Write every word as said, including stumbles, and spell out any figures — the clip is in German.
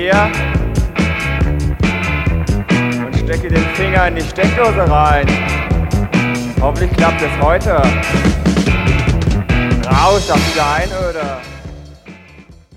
hier und stecke den Finger in die Steckdose rein. Hoffentlich klappt es heute. Raus auf diese Einöde.